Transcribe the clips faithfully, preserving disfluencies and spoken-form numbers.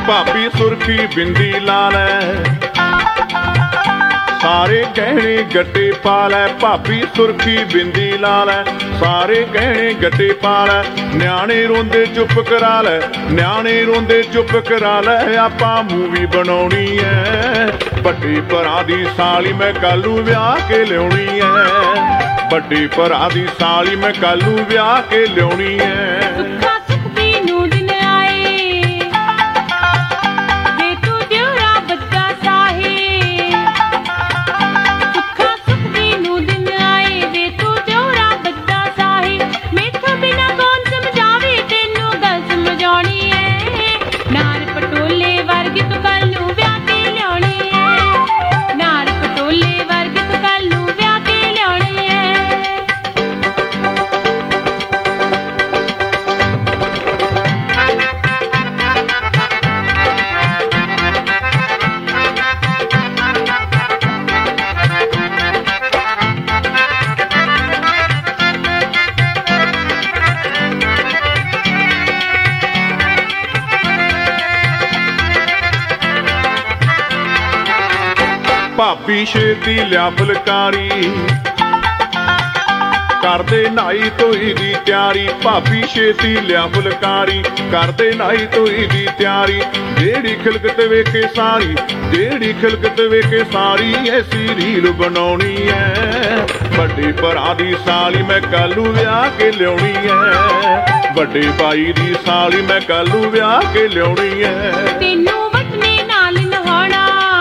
भाभी सुर्खी बिंदी ला लै, सारे गहने गट्टे पा लै। भाभी सुर्खी बिंदी ला लै, सारे गहने गट्टे पा लै। न्याणे रोंदे चुप करा लै, न्याणे रोंदे चुप करा लै। आपां मूवी बनाउणी है, बड्डे भरा दी साली मैं कल नूं विआह के लिआउणी है। बड्डे भरा दी साली मैं कल नूं विआह के लिआउणी है। भाभी छेती लिया फुलकारी, करदे नाई धोई दी तैयारी। भाभी छेती लिया फुलकारी, करदे नाई धोई दी तैयारी। जेड़ी खिलकत वेखे सारी, जेड़ी खिलकत वेखे सारी, ऐसी रील बनाउणी है। बड्डे भरा दी साली मैं कल नूं विआह के लिआउणी है। बड्डे भाई दी साली मैं कल नूं विआह के लिआउणी है। तेनू वटने नाल नहाउणा,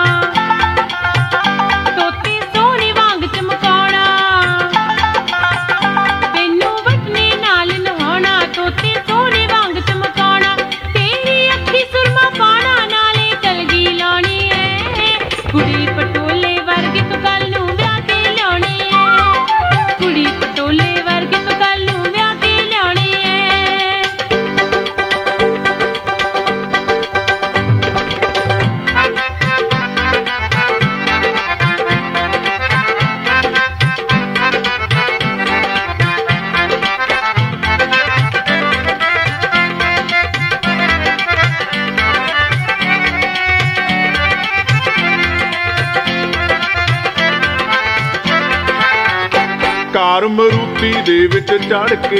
कार मरूती दे विच चढ़ के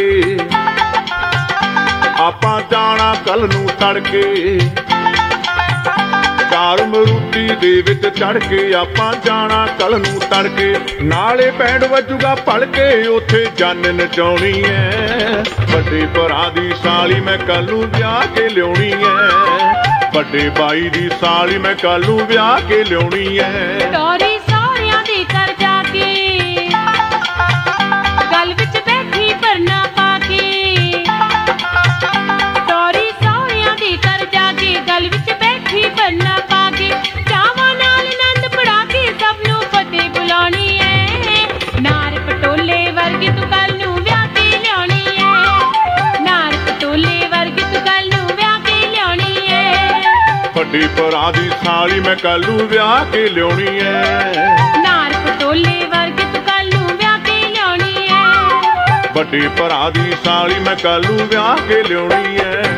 आपां जाना कल नूं तड़के। कार मरूती दे विच चढ़ के आपां जाना कल नूं तड़के। नाले बैंड वजूगा भलके, उत्थे जन नचाउणी है। बड्डे भरा दी साली मैं कल नूं विआह के लिआउणी है। बड्डे भाई दी साली मैं कल नूं विआह के लिआउणी है। टोरी सारियां दे कर जाके, गल विच बैठी भरना पाके। टोरी सारियां दे कर जाके, गल विच बैठी भरना पाके। चावां नाल आनंद पड़ा के सब नूं फतेह बुलाउणी है। नार पटोले वर्गी तू कल नूं विआह के लिआउणी है। नार पटोले वर्गी तू कल नूं विआह के लिआउणी है। बड्डे भरा दी साली मैं कल नूं विआह के लिआउणी है। नार पटोले वर्गी तू कल नूं विआह के लिआउणी है। बड्डे भरा दी साली मैं कल नूं विआह के लिआउणी है।